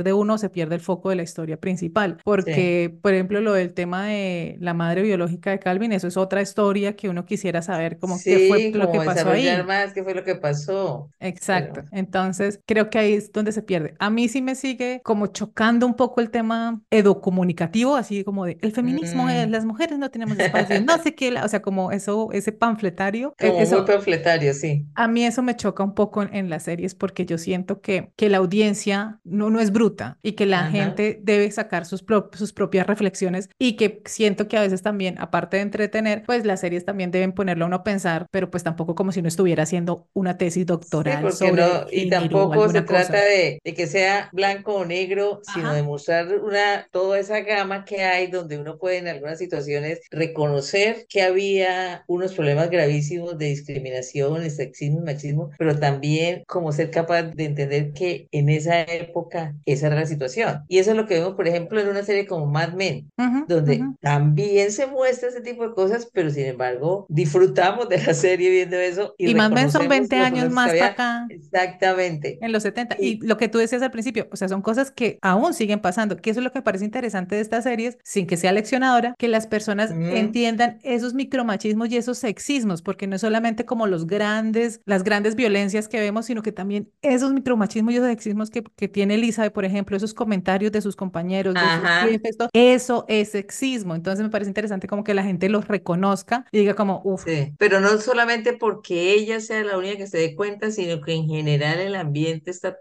pierde uno, se pierde el foco de la historia principal, porque, por ejemplo, lo del tema de la madre biológica de Calvin, eso es otra historia que uno quisiera saber como qué fue lo que como pasó ahí. desarrollar más qué fue lo que pasó. Exacto. Entonces, creo que ahí es donde se pierde. A mí sí me sigue como chocando un poco el tema educomunicativo, así como de el feminismo, las mujeres no tenemos espacio, no sé qué, o sea, como eso, ese panfletario. Como Eso, muy panfletario, sí. a mí eso me choca un poco en las series porque yo siento que la audiencia no es bruta y que la gente debe sacar sus propias reflexiones y que siento que a veces también, aparte de entretener, pues las series también deben ponerlo a uno a pensar, pero pues tampoco como si uno estuviera haciendo una tesis doctoral sobre no, y género o tampoco se alguna cosa. trata de que sea blanco o negro, sino de mostrar toda esa gama que hay donde uno puede en algunas situaciones reconocer que había unos problemas gravísimos de discriminación, de sexismo, machismo, pero también como ser capaz de entender que en esa época esa era la situación. Y eso es lo que vemos, por ejemplo, en una serie como Mad Men, donde también se muestra ese tipo de cosas, pero sin embargo disfrutamos de la serie viendo eso y Mad Men son 20 los años problemas más que para había. acá. Exactamente. En los 70. Y lo que tú decías al principio, o sea, son cosas que aún siguen pasando, que eso es lo que parece interesante de estas series, sin que sea leccionadora, que las personas entiendan esos micromachismos y esos sexismos, porque no es solamente como las grandes violencias que vemos, sino que también esos micromachismos y esos sexismos que tiene Elizabeth, por ejemplo, esos comentarios de sus compañeros, de sus jefes, eso es sexismo. Entonces me parece interesante como que la gente los reconozca y diga como, uff. Sí, pero no solamente porque ella sea la única que se dé cuenta, sino que en general el ambiente está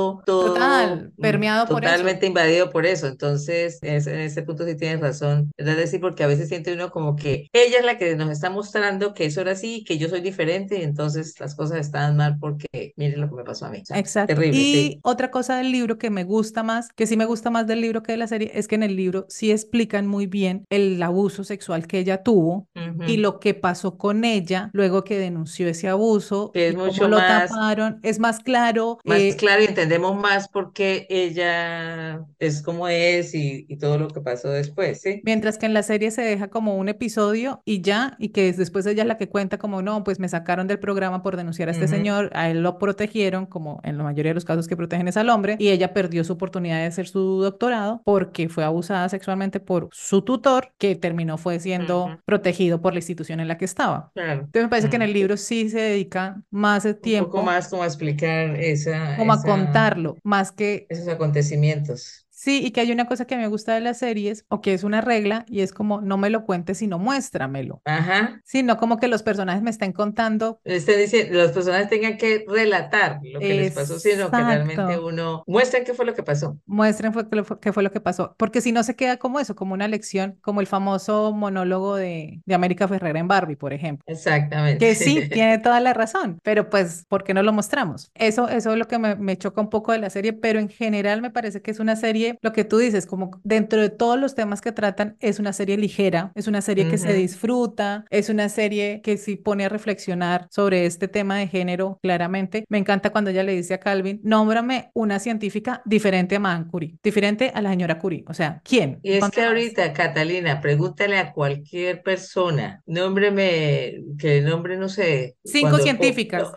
Total, permeado por eso. totalmente invadido por eso. Entonces, en ese punto sí tienes razón. Es decir, porque a veces siente uno como que ella es la que nos está mostrando que eso era así, que yo soy diferente, y entonces las cosas estaban mal porque miren lo que me pasó a mí. O sea, exacto. Terrible, Y sí. otra cosa del libro que me gusta más, que sí me gusta más del libro que de la serie, es que en el libro sí explican muy bien el abuso sexual que ella tuvo y lo que pasó con ella luego que denunció ese abuso Que es y cómo mucho lo más taparon. Es más claro. claro y entendemos más por qué ella es como es y todo lo que pasó después, ¿sí? Mientras que en la serie se deja como un episodio y ya, y que después ella es la que cuenta como, no, pues me sacaron del programa por denunciar a este señor, a él lo protegieron, como en la mayoría de los casos que protegen es al hombre, y ella perdió su oportunidad de hacer su doctorado porque fue abusada sexualmente por su tutor, que terminó fue siendo protegido por la institución en la que estaba. Claro. Entonces me parece que en el libro sí se dedica más de tiempo. Un poco más como a explicar Como a contarlo, más que esos acontecimientos. Sí, y que hay una cosa que me gusta de las series, o que es una regla, y es como, no me lo cuentes, sino muéstramelo. Sino como que los personajes me estén contando. Estén diciendo, los personajes tengan que relatar lo que les pasó, sino que realmente uno muestren qué fue lo que pasó. Muestren qué fue lo que pasó, porque si no se queda como eso, como una lección, como el famoso monólogo de América Ferrera en Barbie, por ejemplo. Exactamente. Que sí, tiene toda la razón, pero pues, ¿por qué no lo mostramos? Eso es lo que me choca un poco de la serie, pero en general me parece que es una serie, lo que tú dices, como dentro de todos los temas que tratan, es una serie ligera, es una serie que se disfruta, es una serie que sí pone a reflexionar sobre este tema de género claramente. Me encanta cuando ella le dice a Calvin, nómbrame una científica diferente a Madame Curie, diferente a la señora Curie, o sea, ¿quién? Y es que ahorita, Catalina, pregúntale a cualquier persona, nómbreme, que nombre, no sé. 5 científicas.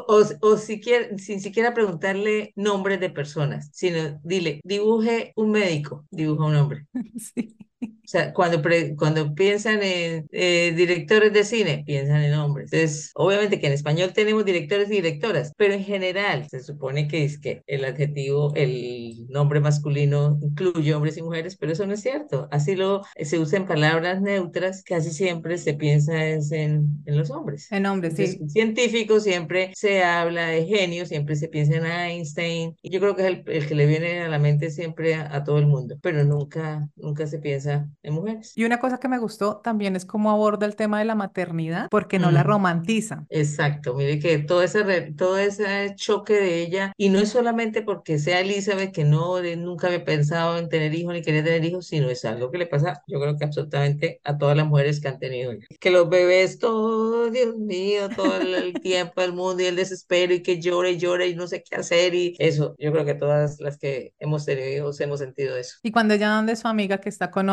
O siquiera, sin siquiera preguntarle nombres de personas, sino dile, dibuje un médico, dibuja un hombre. Sí. O sea, cuando piensan en directores de cine, piensan en hombres. Entonces, obviamente que en español tenemos directores y directoras, pero en general se supone que es que el adjetivo, el nombre masculino incluye hombres y mujeres, pero eso no es cierto. Así se usan palabras neutras, casi siempre se piensa es en los hombres. En hombres, entonces, sí. Científicos siempre se habla de genios, siempre se piensa en Einstein, y yo creo que es el que le viene a la mente siempre a todo el mundo, pero nunca se piensa en mujeres. Y una cosa que me gustó también es cómo aborda el tema de la maternidad, porque no la romantiza. Exacto, mire que todo ese choque de ella, y no es solamente porque sea Elizabeth, que nunca había pensado en tener hijos ni quería tener hijos, sino es algo que le pasa, yo creo que absolutamente a todas las mujeres que han tenido hijos. Que los bebés, todo, Dios mío, todo el tiempo del mundo y el desespero, y que llora y llora y no sé qué hacer, y eso, yo creo que todas las que hemos tenido hijos hemos sentido eso. Y cuando ella donde su amiga que está con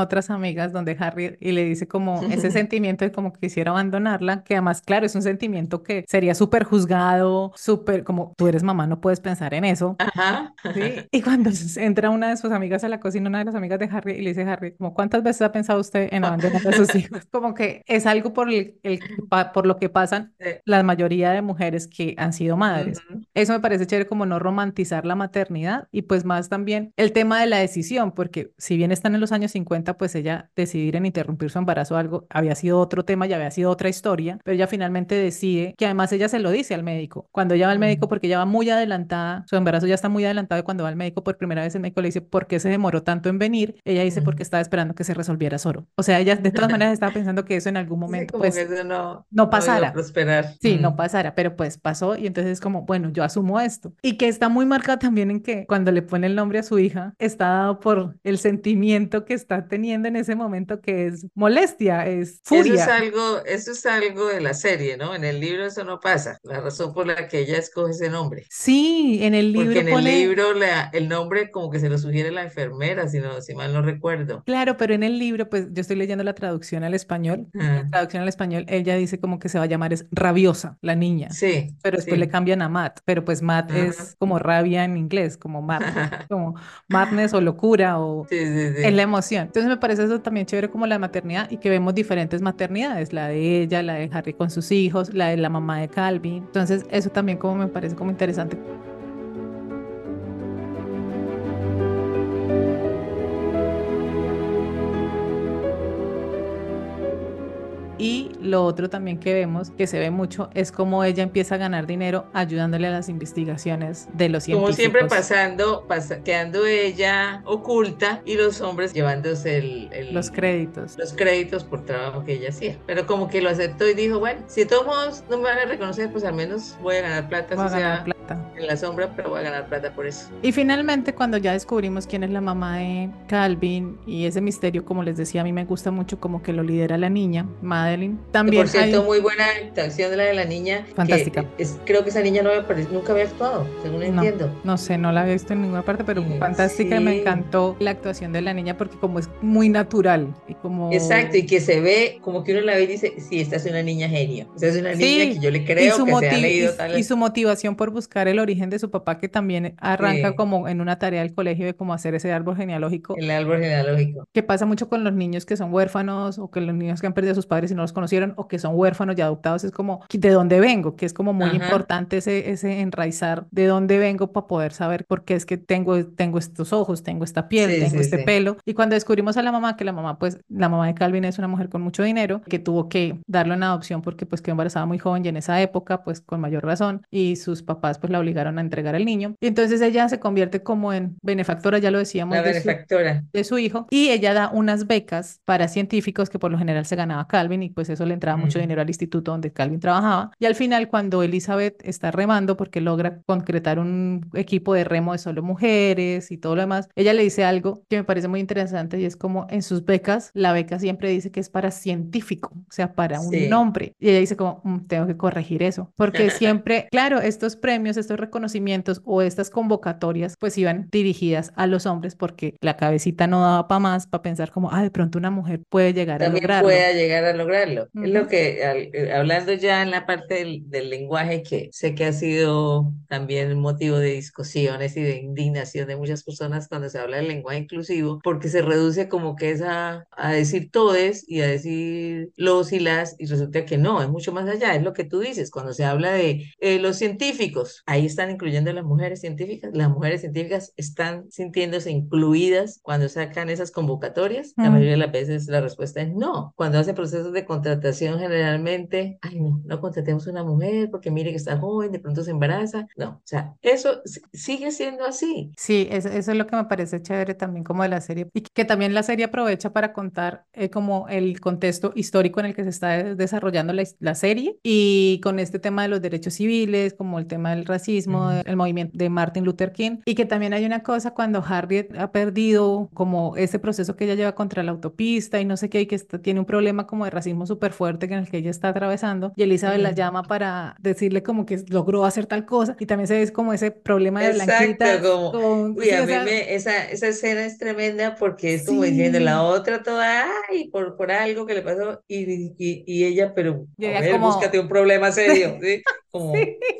otras amigas donde Harry y le dice como ese sentimiento de como que quisiera abandonarla, que además, claro, es un sentimiento que sería súper juzgado, súper como tú eres mamá, no puedes pensar en eso. Ajá. Sí, y cuando entra una de sus amigas a la cocina, una de las amigas de Harry, y le dice a Harry, como, ¿cuántas veces ha pensado usted en abandonar a sus hijos? Como que es algo por lo que pasan la mayoría de mujeres que han sido madres. Ujú. Eso me parece chévere, como no romantizar la maternidad y pues más también el tema de la decisión, porque si bien están en los años 50, pues ella decidir en interrumpir su embarazo o algo había sido otro tema y había sido otra historia, pero ella finalmente decide, que además ella se lo dice al médico, cuando ella va al médico, porque ella va muy adelantada, su embarazo ya está muy adelantado, y cuando va al médico por primera vez el médico le dice, ¿por qué se demoró tanto en venir? Ella dice, porque estaba esperando que se resolviera solo. O sea, ella de todas maneras estaba pensando que eso en algún Sí, momento como que pues eso no no iba a pasara. prosperar. Sí, no pasara, pero pues pasó y entonces es como, bueno, yo asumo esto. Y que está muy marcado también en que cuando le pone el nombre a su hija, está dado por el sentimiento que está teniendo en ese momento, que es molestia, es furia. Eso es algo de la serie, ¿no? En el libro eso no pasa. La razón por la que ella escoge ese nombre. Sí, en el Porque libro en el pone, libro el nombre como que se lo sugiere la enfermera, si mal no recuerdo. claro, pero en el libro, pues yo estoy leyendo la traducción al español. La Ah, traducción al español, ella dice como que se va a llamar es rabiosa, la niña. sí, Pero después le sí. cambian a Matt, pero pues Matt Ajá. es como rabia en inglés, como Matt, como madness o locura o Sí, sí, es la sí. emoción. Entonces me parece eso también chévere como la maternidad y que vemos diferentes maternidades, la de ella, la de Harry con sus hijos, la de la mamá de Calvin. Entonces eso también como me parece como interesante. Y lo otro también que vemos, que se ve mucho, es cómo ella empieza a ganar dinero ayudándole a las investigaciones de los Como siempre científicos, quedando ella oculta y los hombres llevándose los créditos. los créditos por trabajo que ella hacía. Pero como que lo aceptó y dijo, bueno, si de todos modos no me van a reconocer, pues al menos voy a ganar plata, Va a así ganar sea plata. en la sombra, pero voy a ganar plata por eso. Y finalmente, cuando ya descubrimos quién es la mamá de Calvin y ese misterio, como les decía, a mí me gusta mucho como que lo lidera la niña, Madeline. Que por También cierto, hay muy buena actuación de la niña, fantástica. creo que esa niña nunca había actuado, según No, entiendo. no sé, no la he visto en ninguna parte, pero fantástica y me Sí. encantó la actuación de la niña porque como es muy natural y Exacto, como... y que se ve como que uno la ve y dice, sí, esta es una niña genio. Esta es una niña que Sí, yo le creo que se ha leído y tal. su motivación por buscar el origen de su papá, que también arranca Sí, como en una tarea del colegio de cómo hacer ese árbol genealógico, el árbol genealógico. que pasa mucho con los niños que son huérfanos o que los niños que han perdido a sus padres y no los conocieron o que son huérfanos y adoptados, es como de dónde vengo, que es como muy Ajá, importante ese enraizar de dónde vengo para poder saber por qué es que tengo estos ojos, tengo esta piel, sí, tengo sí, este sí. pelo. Y cuando descubrimos a la mamá, que la mamá, pues la mamá de Calvin es una mujer con mucho dinero, que tuvo que darlo en adopción porque pues quedó embarazada muy joven y en esa época, pues con mayor razón, y sus papás pues la obligaron a entregar al niño. Y entonces ella se convierte como en benefactora, ya lo decíamos, La benefactora. de su hijo, y ella da unas becas para científicos que por lo general se ganaba Calvin y pues eso le entraba mucho Mm. dinero al instituto donde Calvin trabajaba. Y al final, cuando Elizabeth está remando porque logra concretar un equipo de remo de solo mujeres y todo lo demás, ella le dice algo que me parece muy interesante y es como en sus becas, la beca siempre dice que es para científico, o sea, para un Sí. hombre. Y ella dice como, tengo que corregir eso, porque siempre, claro, estos premios, estos reconocimientos o estas convocatorias pues iban dirigidas a los hombres porque la cabecita no daba para más, para pensar como, de pronto una mujer puede llegar a También lograrlo. pueda llegar a lograrlo. Es lo Ujú. que, hablando ya en la parte del lenguaje, que sé que ha sido también motivo de discusiones y de indignación de muchas personas cuando se habla del lenguaje inclusivo, porque se reduce como que es a decir todes y a decir los y las, y resulta que no, es mucho más allá, es lo que tú dices, cuando se habla de los científicos, ahí están incluyendo a las mujeres científicas están sintiéndose incluidas cuando sacan esas convocatorias, la Mm. mayoría de las veces la respuesta es no. Cuando hacen procesos de contratación generalmente, ay no contratemos una mujer porque mire que está joven, de pronto se embaraza. No, o sea, eso sigue siendo así. Sí, eso es lo que me parece chévere también como de la serie y que también la serie aprovecha para contar como el contexto histórico en el que se está desarrollando la serie y con este tema de los derechos civiles, como el tema del racismo, el movimiento de Martin Luther King, y que también hay una cosa cuando Harriet ha perdido como ese proceso que ella lleva contra la autopista y no sé qué, y que tiene un problema como de racismo súper fuerte en el que ella está atravesando, y Elizabeth la llama para decirle como que logró hacer tal cosa, y también se ve como ese problema de blanquitas. Uy, a mí esa escena es tremenda porque es como diciendo la otra toda, ay, por algo que le pasó, y ella, pero a ver, como, búscate un problema serio, ¿sí? Como...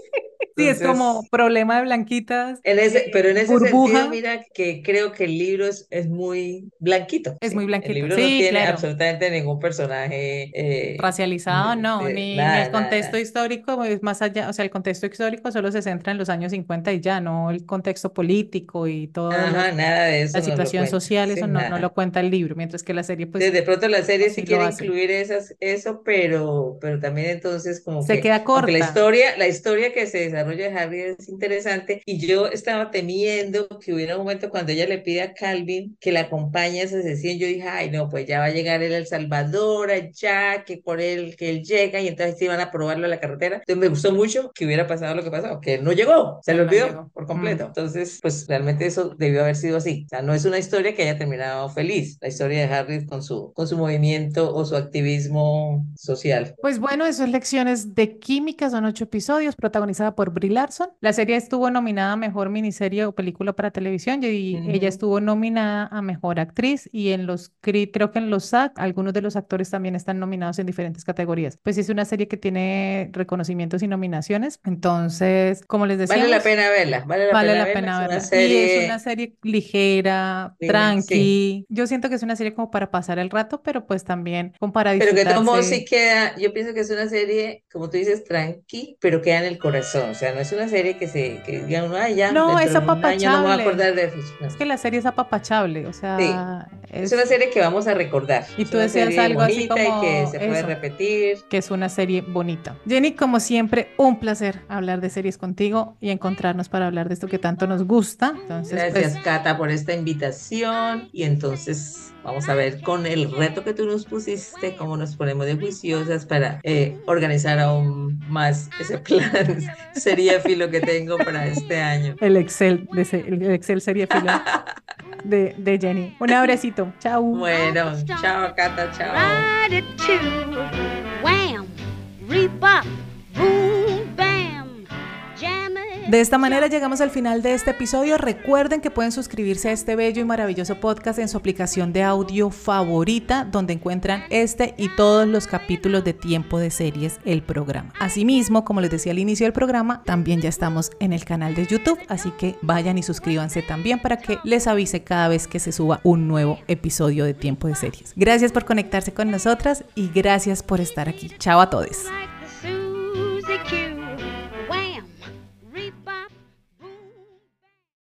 Sí, entonces, es como problema de blanquitas. Pero en ese sentido, mira que creo que el libro es muy blanquito. Es muy blanquito. El libro no tiene absolutamente ningún personaje racializado, no, ni el contexto histórico es más allá, o sea, el contexto histórico solo se centra en los años 50 y ya, no el contexto político y toda nada de eso la situación social, eso no lo cuenta el libro, mientras que la serie pues... De pronto la serie sí quiere incluir eso, pero también entonces como se queda corta. La historia que se desarrolla de Harry es interesante, y yo estaba temiendo que hubiera un momento cuando ella le pide a Calvin que la acompañe a esa sesión. Yo dije, ay no, pues ya va a llegar él a El Salvador, allá, que él llega, y entonces sí van a probarlo a la carretera. Entonces me gustó mucho que hubiera pasado lo que pasó, que él no llegó, se le olvidó por completo. Entonces, pues realmente eso debió haber sido así. O sea, no es una historia que haya terminado feliz, la historia de Harry con su movimiento o su activismo social. Pues bueno, eso es Lecciones de Química, son 8 episodios, protagonizada por Brie Larson. La serie estuvo nominada a Mejor Miniserie o Película para Televisión, y ella estuvo nominada a Mejor Actriz, y en creo que en los SAG, algunos de los actores también están nominados en diferentes categorías. Pues es una serie que tiene reconocimientos y nominaciones, entonces, como les decía, vale la pena verla, vale la pena verla. Y es una serie ligera, tranqui. Sí. Yo siento que es una serie como para pasar el rato, pero pues también como para disfrutarse. Pero que todo sí queda, yo pienso que es una serie, como tú dices, tranqui, pero queda en el corazón. O sea, no es una serie que diga uno, ay, ya, no, es apapachable. No me voy a acordar de eso. No. Es que la serie es apapachable, o sea... Sí. Es una serie que vamos a recordar. Y tú decías algo así como... y que se puede repetir. Que es una serie bonita. Jenny, como siempre, un placer hablar de series contigo y encontrarnos para hablar de esto que tanto nos gusta. Entonces, gracias, Cata, por esta invitación. Y entonces vamos a ver con el reto que tú nos pusiste, cómo nos ponemos de juiciosas para organizar aún más ese plan seriéfilo que tengo para este año. El Excel seriéfilo de Jenny. Un abracito. Chao. Bueno, chao, Cata, chao. Wham, rebop, boom, bam, jam it. De esta manera llegamos al final de este episodio. Recuerden que pueden suscribirse a este bello y maravilloso podcast en su aplicación de audio favorita, donde encuentran este y todos los capítulos de Tiempo de Series, el programa. Asimismo, como les decía al inicio del programa, también ya estamos en el canal de YouTube, así que vayan y suscríbanse también para que les avise cada vez que se suba un nuevo episodio de Tiempo de Series. Gracias por conectarse con nosotras y gracias por estar aquí. Chao a todos.